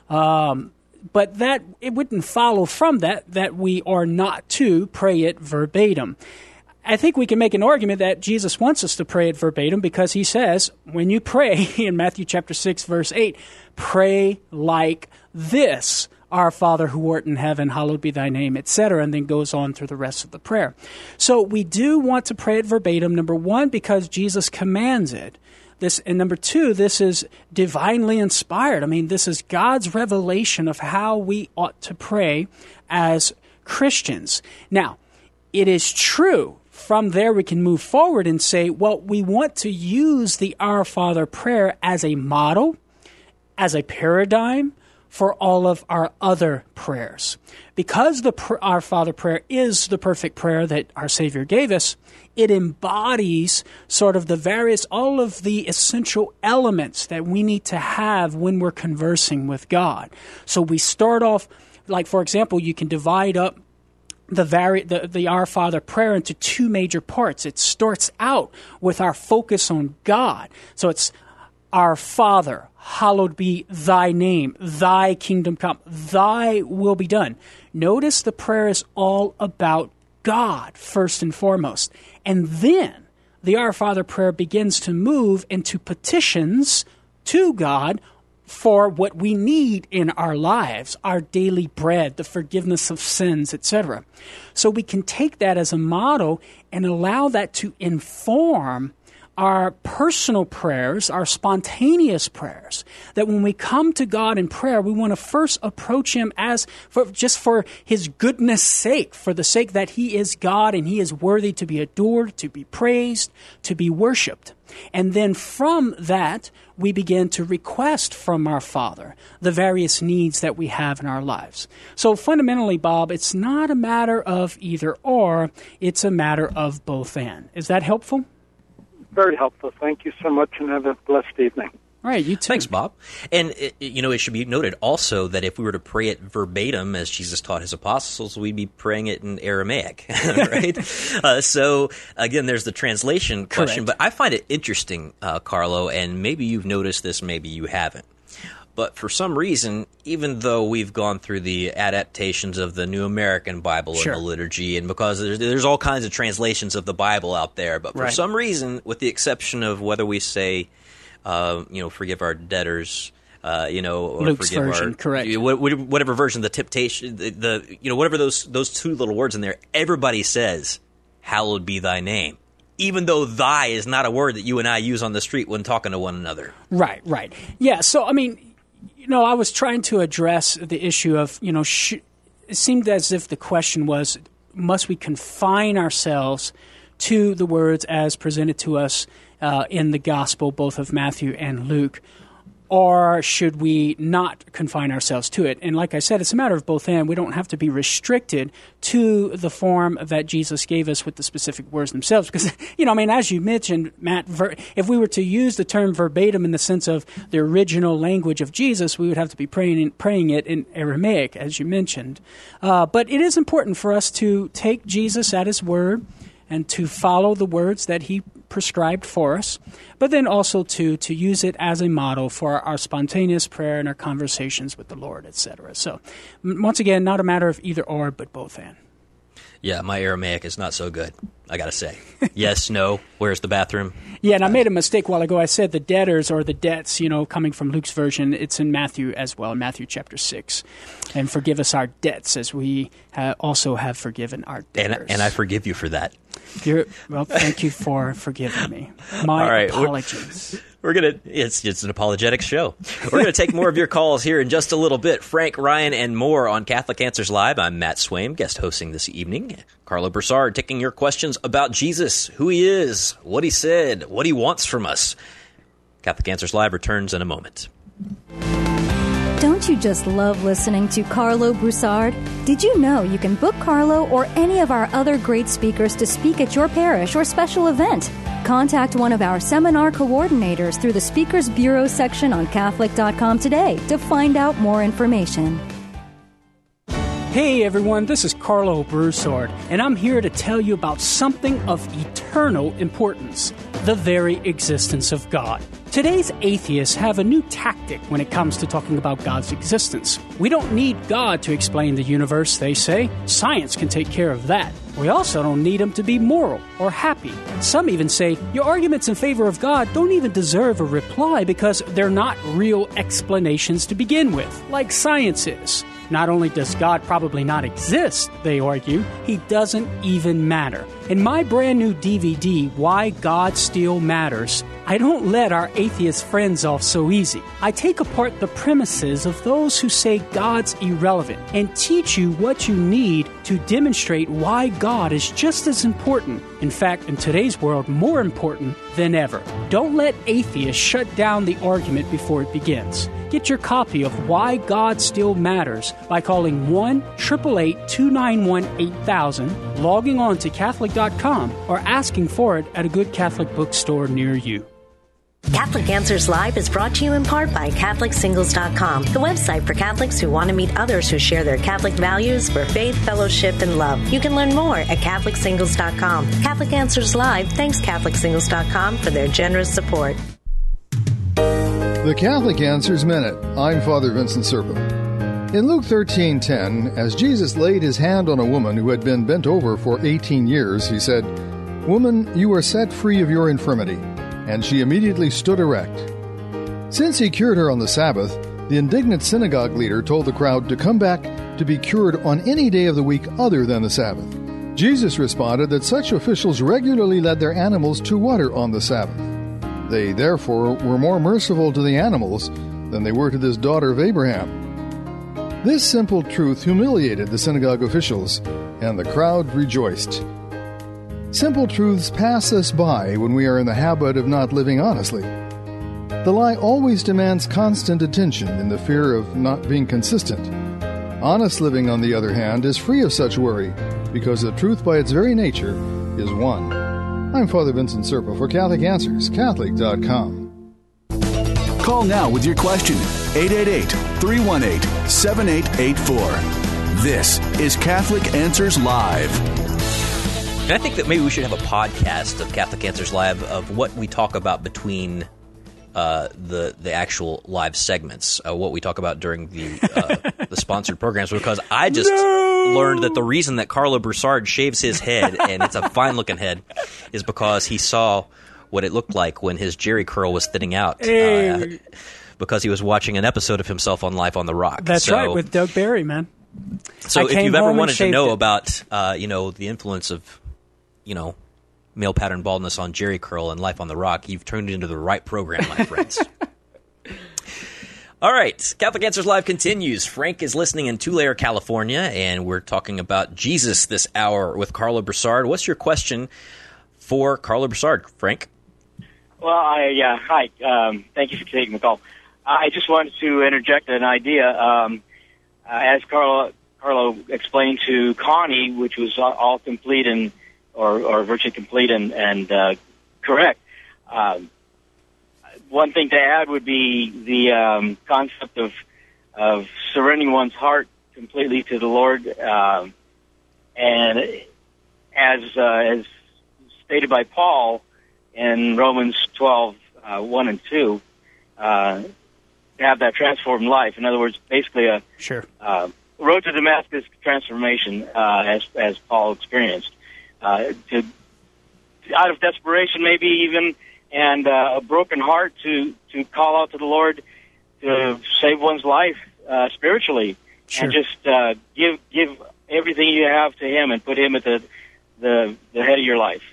Um, but that it wouldn't follow from that that we are not to pray it verbatim. I think we can make an argument that Jesus wants us to pray it verbatim because he says, when you pray, in Matthew chapter six, verse eight, pray like this. Our Father who art in heaven, hallowed be thy name, et cetera, and then goes on through the rest of the prayer. So we do want to pray it verbatim, number one, because Jesus commands it. This, and number two, this is divinely inspired. I mean, this is God's revelation of how we ought to pray as Christians. Now, it is true. From there, we can move forward and say, well, we want to use the Our Father prayer as a model, as a paradigm, for all of our other prayers. Because the pr- Our Father prayer is the perfect prayer that our Savior gave us, it embodies sort of the various, all of the essential elements that we need to have when we're conversing with God. So we start off, like, for example, you can divide up the, vari- the, the Our Father prayer into two major parts. It starts out with our focus on God. So it's Our Father, hallowed be thy name, thy kingdom come, thy will be done. Notice the prayer is all about God, first and foremost. And then the Our Father prayer begins to move into petitions to God for what we need in our lives, our daily bread, the forgiveness of sins, et cetera. So we can take that as a model and allow that to inform our personal prayers, our spontaneous prayers, that when we come to God in prayer, we want to first approach him as for just for his goodness' sake, for the sake that he is God and he is worthy to be adored, to be praised, to be worshiped. And then from that, we begin to request from our Father the various needs that we have in our lives. So fundamentally, Bob, it's not a matter of either or, it's a matter of both and. Is that helpful? Very helpful. Thank you so much, and have a blessed evening. All right, you too. Thanks, Bob. And, it, you know, it should be noted also that if we were to pray it verbatim as Jesus taught his apostles, we'd be praying it in Aramaic, right? uh, so, again, there's the translation question. Correct. But I find it interesting, uh, Carlo, and maybe you've noticed this, maybe you haven't. But for some reason, even though we've gone through the adaptations of the New American Bible Sure. and the liturgy, and because there's, there's all kinds of translations of the Bible out there, but for Right. some reason, with the exception of whether we say, uh, you know, forgive our debtors, uh, you know, or Luke's forgive version, our correct. you know, whatever, whatever version, the temptation, the, the you know, whatever those those two little words in there, everybody says, "Hallowed be thy name." Even though "thy" is not a word that you and I use on the street when talking to one another. Right, right. Yeah, so, I mean, you know, I was trying to address the issue of, you know, sh- it seemed as if the question was, must we confine ourselves to the words as presented to us uh, in the gospel, both of Matthew and Luke, or should we not confine ourselves to it? And like I said, it's a matter of both and. We don't have to be restricted to the form that Jesus gave us with the specific words themselves. Because, you know, I mean, as you mentioned, Matt, ver- if we were to use the term verbatim in the sense of the original language of Jesus, we would have to be praying, praying it in Aramaic, as you mentioned. Uh, but it is important for us to take Jesus at his word and to follow the words that he prescribed for us, but then also to to use it as a model for our spontaneous prayer and our conversations with the Lord, et cetera. So, m- once again, not a matter of either or, but both and. Yeah, my Aramaic is not so good, I got to say. Yes, no, where's the bathroom? Yeah, and I made a mistake while ago. I said the debtors or the debts, you know, coming from Luke's version. It's in Matthew as well, Matthew chapter six. And forgive us our debts as we ha- also have forgiven our debtors. And, and I forgive you for that. You're, well, thank you for forgiving me. My All right, apologies. We're gonna. It's it's an apologetics show. We're gonna take more of your calls here in just a little bit. Frank, Ryan, and more on Catholic Answers Live. I'm Matt Swaim, guest hosting this evening. Carlo Broussard taking your questions about Jesus, who he is, what he said, what he wants from us. Catholic Answers Live returns in a moment. Don't you just love listening to Carlo Broussard? Did you know you can book Carlo or any of our other great speakers to speak at your parish or special event? Contact one of our seminar coordinators through the Speakers Bureau section on Catholic dot com today to find out more information. Hey everyone, this is Carlo Broussard, and I'm here to tell you about something of eternal importance, the very existence of God. Today's atheists have a new tactic when it comes to talking about God's existence. We don't need God to explain the universe, they say. Science can take care of that. We also don't need him to be moral or happy. Some even say your arguments in favor of God don't even deserve a reply because they're not real explanations to begin with, like science is. Not only does God probably not exist, they argue, he doesn't even matter. In my brand new D V D, Why God Still Matters, I don't let our atheist friends off so easy. I take apart the premises of those who say God's irrelevant and teach you what you need to demonstrate why God is just as important, in fact, in today's world, more important than ever. Don't let atheists shut down the argument before it begins. Get your copy of Why God Still Matters by calling one eight eight eight, two nine one, eight thousand, logging on to Catholic dot com, or asking for it at a good Catholic bookstore near you. Catholic Answers Live is brought to you in part by Catholic Singles dot com, the website for Catholics who want to meet others who share their Catholic values for faith, fellowship, and love. You can learn more at Catholic Singles dot com. Catholic Answers Live thanks Catholic Singles dot com for their generous support. The Catholic Answers Minute. I'm Father Vincent Serpa. In Luke thirteen ten, as Jesus laid his hand on a woman who had been bent over for eighteen years, he said, "Woman, you are set free of your infirmity." And she immediately stood erect. Since he cured her on the Sabbath, the indignant synagogue leader told the crowd to come back to be cured on any day of the week other than the Sabbath. Jesus responded that such officials regularly led their animals to water on the Sabbath. They, therefore, were more merciful to the animals than they were to this daughter of Abraham. This simple truth humiliated the synagogue officials, and the crowd rejoiced. Simple truths pass us by when we are in the habit of not living honestly. The lie always demands constant attention in the fear of not being consistent. Honest living, on the other hand, is free of such worry, because the truth by its very nature is one. I'm Father Vincent Serpa for Catholic Answers, Catholic dot com. Call now with your question, eight eight eight, three one eight, seven eight eight four. This is Catholic Answers Live. And I think that maybe we should have a podcast of Catholic Answers Live of what we talk about between uh, the the actual live segments, uh, what we talk about during the uh, the sponsored programs, because I just no! learned that the reason that Carlo Broussard shaves his head, and it's a fine-looking head, is because he saw what it looked like when his Jerry curl was thinning out. Hey. Uh, because he was watching an episode of himself on Life on the Rock. That's so, right, with Doug Barry, man. So I if you've ever wanted to know it. about, uh, you know, the influence of, you know, male pattern baldness on Jerry curl and Life on the Rock, you've turned into the right program, my friends. All right, Catholic Answers Live continues. Frank is listening in Tulare, California, and we're talking about Jesus this hour with Carlo Broussard. What's your question for Carlo Broussard, Frank? Well, I yeah, hi. Um, thank you for taking the call. I just wanted to interject an idea. Um, uh, as Carlo Carlo explained to Connie, which was all, all complete and or, or virtually complete and, and uh, correct. Um, one thing to add would be the um, concept of of surrendering one's heart completely to the Lord, um, and as uh, as stated by Paul in Romans twelve, uh, one and two, uh, have that transformed life. In other words, basically a sure. uh, road to Damascus transformation, uh, as as Paul experienced, uh, to out of desperation, maybe even, and uh, a broken heart to to call out to the Lord to save one's life uh, spiritually, sure. and just uh, give give everything you have to Him and put Him at the the, the head of your life.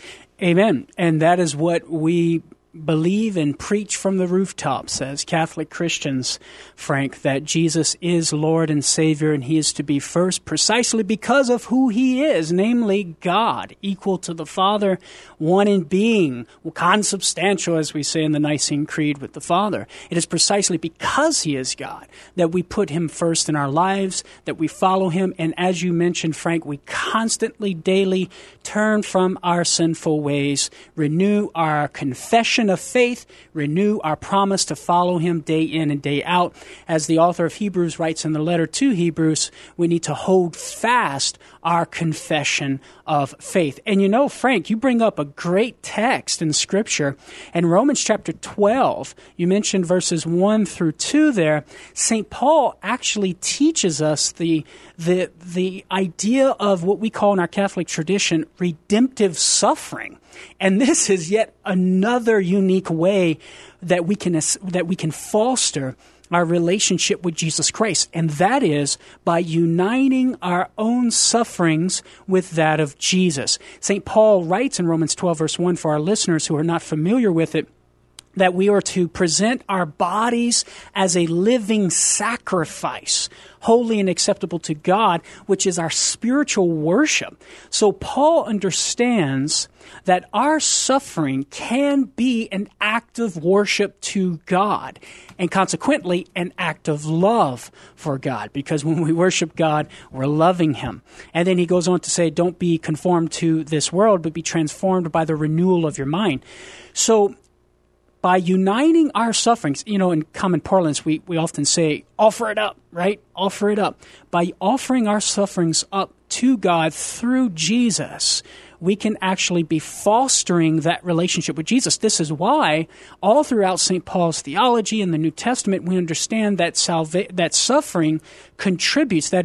Amen. And that is what we believe and preach from the rooftops as Catholic Christians, Frank, that Jesus is Lord and Savior, and He is to be first precisely because of who He is, namely God, equal to the Father, one in being, consubstantial, as we say in the Nicene Creed with the Father. It is precisely because He is God that we put Him first in our lives, that we follow Him, and as you mentioned, Frank, we constantly, daily turn from our sinful ways, renew our confession of faith, renew our promise to follow Him day in and day out. As the author of Hebrews writes in the letter to Hebrews, we need to hold fast our confession of faith. And you know, Frank, you bring up a great text in Scripture. In Romans chapter twelve, you mentioned verses one through two there. Saint Paul actually teaches us the, the, the idea of what we call in our Catholic tradition redemptive suffering. And this is yet another unique way that we can that we can foster our relationship with Jesus Christ, and that is by uniting our own sufferings with that of Jesus. Saint Paul writes in Romans twelve, verse one, for our listeners who are not familiar with it, that we are to present our bodies as a living sacrifice, holy and acceptable to God, which is our spiritual worship. So Paul understands that our suffering can be an act of worship to God, and consequently an act of love for God, because when we worship God, we're loving Him. And then he goes on to say, don't be conformed to this world, but be transformed by the renewal of your mind. So by uniting our sufferings, you know, in common parlance, we, we often say, offer it up, right? Offer it up. By offering our sufferings up to God through Jesus, we can actually be fostering that relationship with Jesus. This is why all throughout Saint Paul's theology in the New Testament, we understand that salva- that suffering contributes, that is,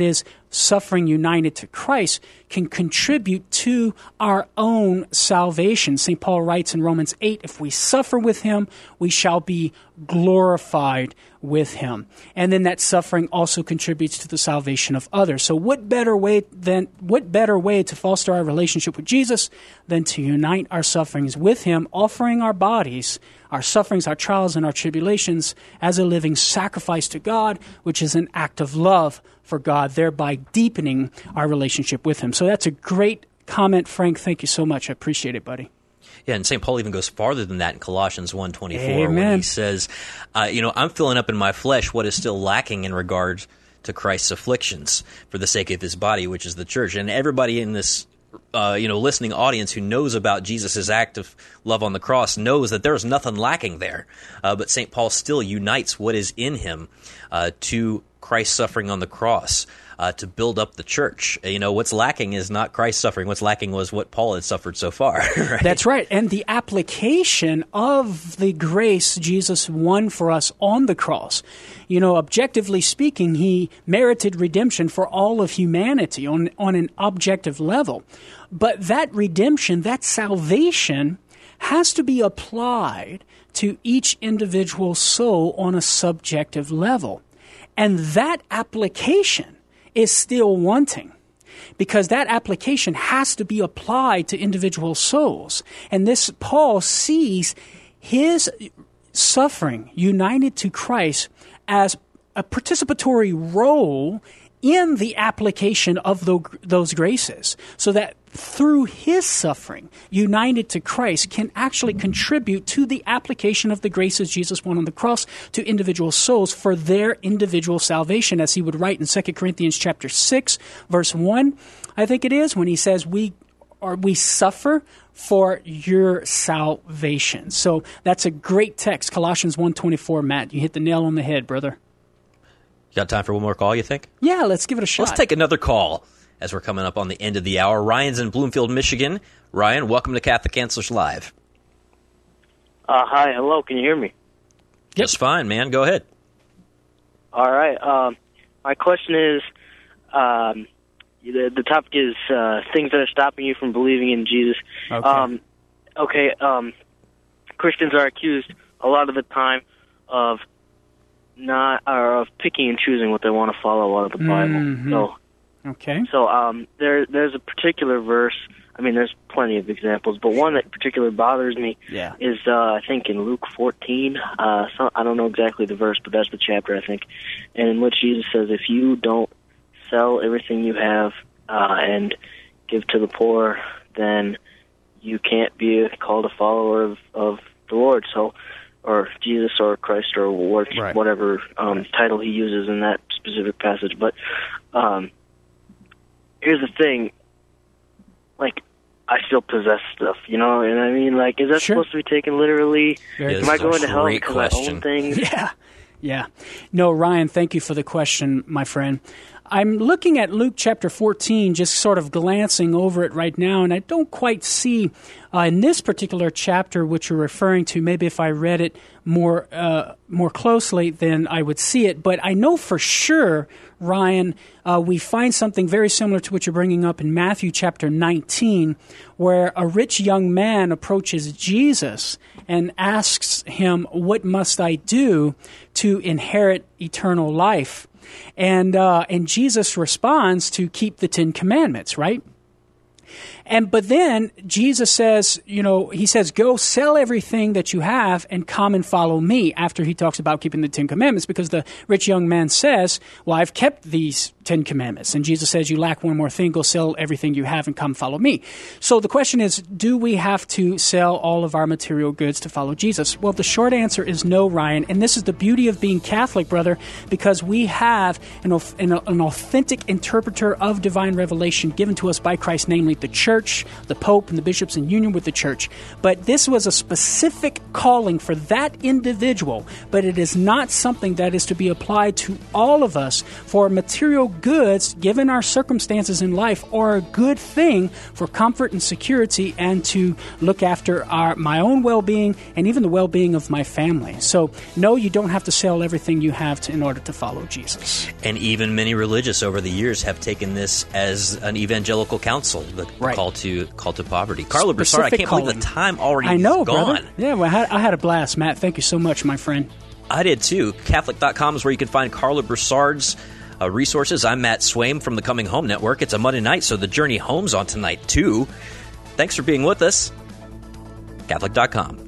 suffering united to Christ can contribute to our own salvation. Saint Paul writes in Romans eight, if we suffer with him, we shall be glorified with him. And then that suffering also contributes to the salvation of others. So what better way than what better way to foster our relationship with Jesus than to unite our sufferings with him, offering our bodies, our sufferings, our trials, and our tribulations as a living sacrifice to God, which is an act of love for God, thereby deepening our relationship with him. So that's a great comment, Frank. Thank you so much. I appreciate it, buddy. Yeah, and Saint Paul even goes farther than that in Colossians one twenty-four, Amen. when he says, uh, you know, I'm filling up in my flesh what is still lacking in regard to Christ's afflictions for the sake of his body, which is the church. And everybody in this Uh, you know, listening audience who knows about Jesus' act of love on the cross knows that there's nothing lacking there. Uh, but Saint Paul still unites what is in him uh, to Christ's suffering on the cross uh, to build up the church. You know, what's lacking is not Christ's suffering. What's lacking was what Paul had suffered so far. Right? That's right. And the application of the grace Jesus won for us on the cross. You know, objectively speaking, he merited redemption for all of humanity on, on an objective level. But that redemption, that salvation, has to be applied to each individual soul on a subjective level. And that application is still wanting, because that application has to be applied to individual souls. And this, Paul sees his suffering united to Christ as a participatory role in the application of the, those graces, so that through his suffering, united to Christ, can actually contribute to the application of the graces Jesus won on the cross to individual souls for their individual salvation, as he would write in Second Corinthians chapter six, verse one, I think it is, when he says, we or we suffer for your salvation. So that's a great text, Colossians one twenty-four, Matt. You hit the nail on the head, brother. You got time for one more call, you think? Yeah, let's give it a shot. Let's take another call as we're coming up on the end of the hour. Ryan's in Bloomfield, Michigan. Ryan, welcome to Catholic Answers Live. Uh, hi, hello, can you hear me? Just fine, man. Go ahead. All right. Um, my question is, um, the, the topic is uh, things that are stopping you from believing in Jesus. Okay. Um, okay. Um, Christians are accused a lot of the time of not or of picking and choosing what they want to follow out of the Bible. Mm-hmm. So, okay. So um, there, there's a particular verse. I mean, there's plenty of examples, but one that particularly bothers me yeah. is, uh, I think, in Luke fourteen. Uh, so, I don't know exactly the verse, but that's the chapter, I think, and in which Jesus says, if you don't sell everything you have uh, and give to the poor, then you can't be called a follower of, of the Lord. So, or Jesus or Christ or what, right. whatever um, right. title he uses in that specific passage. But um, here's the thing. Like, I still possess stuff, you know, and I mean, like, is that sure. supposed to be taken literally? Yeah, Am I going to hell because question. I own things? Yeah, yeah. No, Ryan, thank you for the question, my friend. I'm looking at Luke chapter fourteen, just sort of glancing over it right now, and I don't quite see uh, in this particular chapter which you're referring to. Maybe if I read it more uh, more closely, then I would see it. But I know for sure, Ryan, uh, we find something very similar to what you're bringing up in Matthew chapter nineteen, where a rich young man approaches Jesus and asks him, "What must I do to inherit eternal life?" And uh, and Jesus responds to keep the Ten Commandments, right? And but then Jesus says, you know, he says, go sell everything that you have and come and follow me, after he talks about keeping the Ten Commandments, because the rich young man says, well, I've kept these Ten Commandments. And Jesus says, you lack one more thing, go sell everything you have and come follow me. So the question is, do we have to sell all of our material goods to follow Jesus? Well, the short answer is no, Ryan. And this is the beauty of being Catholic, brother, because we have an, an, an authentic interpreter of divine revelation given to us by Christ, namely the church. church, the Pope and the bishops in union with the church. But this was a specific calling for that individual, but it is not something that is to be applied to all of us. For material goods, given our circumstances in life, are a good thing for comfort and security and to look after our my own well-being and even the well-being of my family. So, no, you don't have to sell everything you have to, in order to follow Jesus. And even many religious over the years have taken this as an evangelical counsel, the right. call to call to poverty. Carlo Broussard, I can't calling. believe the time already I know, is gone. Brother. Yeah, well, I had, I had a blast, Matt. Thank you so much, my friend. I did too. Catholic dot com is where you can find Carlo Broussard's uh, resources. I'm Matt Swaim from the Coming Home Network. It's a Monday night, so the journey home's on tonight too. Thanks for being with us. Catholic dot com.